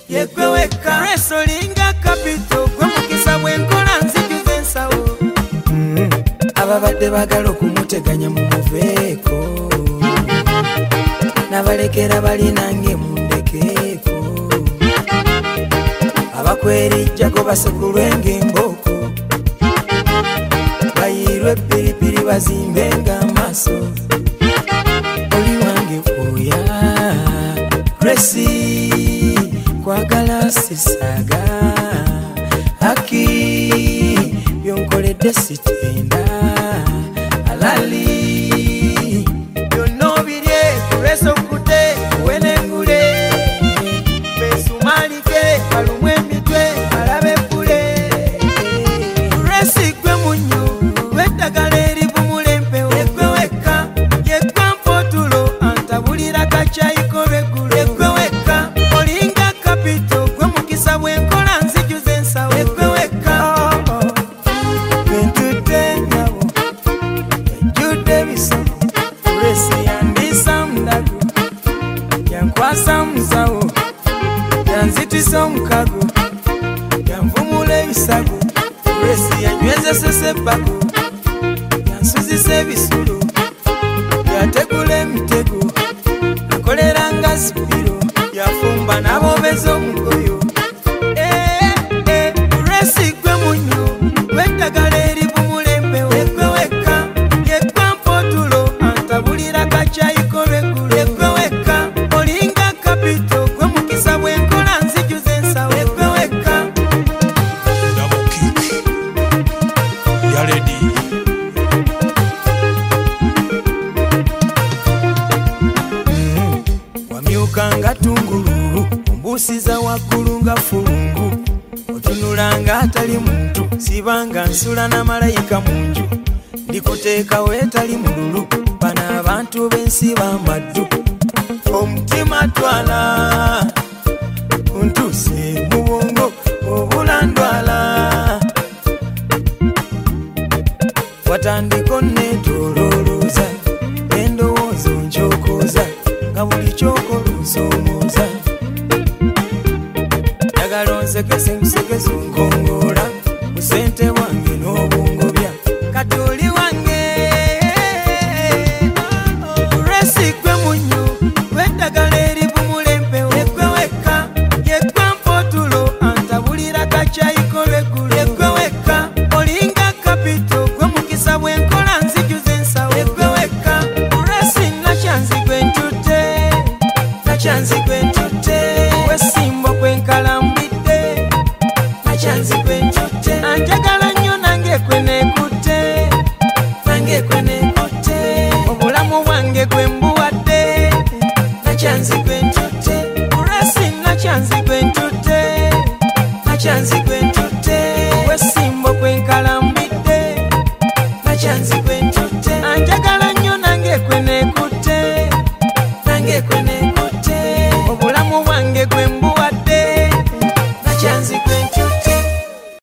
yegwe wekka resolinga kapito gwe mukisa bwenkola nzijuze ensawo ababadde bagala okumuteganya mu muveeko nabalekera balinange mundekeeko abakwerijjago basekulwenga emboko bayirwe ppiripiri bazimbenga amaaso oli wange oya Grace kwagala sisaga haki byonkoledde sitenda alali byonna birye kuleso kude wenengule besumalike balumwe emitwe alabe kule Grace gwe munyo weddagala erivumula empewo yegwe wekka yegwe mpotulo antabulira kacyayiko lweggulu yegwe wekka olinga kapito gwe mukisa bwenkola nzijuze ensawo yegwe wekka bentudde nyabo ejjudde ebisomo Grace yandisa mudago yankwasa musawo yanzitisa omukago yanvumula ebisago Grace yanywezesesa ebbago yansuzisa ebisulo yategula emitego akolera nga zipiro yafumba n'abobeza omugoyo Grace gwe munyo weddagala erivumula empewo yegwe wekka yegwe mpotulo antabulira kacyayiko lweggulu yegwe wekka olinga kapito gwe mukisa bwenkola nzijuze ensawo yegwe wekka Double kick. Ya ready. wamyuka nga tungululu ombuusiza waggulu nga fulungu otunula nga atali muntu sibanga nsula na malayika mu nju ndikuteekawo etali mululu bano abantu b'ensi b'amaddu omutima twala untuse mu bwongo obulandwala watandiko neetololooza endowoozo nkyokooza nga buli kyokola nsomooza njagala onsekese nkusekese nkongoola ku ssente wange n'obungobya kati oli wange Grace gwe munyo weddagala erivumula empewo yegwe wekka yegwe mpotulo antabulira kacyayiko lweggulu yegwe wekka olinga kapito gwe mukisa bwenkola nzijuze ensawo yegwe wekka Grace nakyanzigwe ntutte nakyanzigwe ntutte wesimbo kwenkalambidde nakyanzigwe ntutte anjagala nnyo nange kwenekutte nange kwenekutte obulamu bwange gwe mbuwadde nakyanzigwe ntutte Grace nakyanzigwe ntutte nakyanzigwe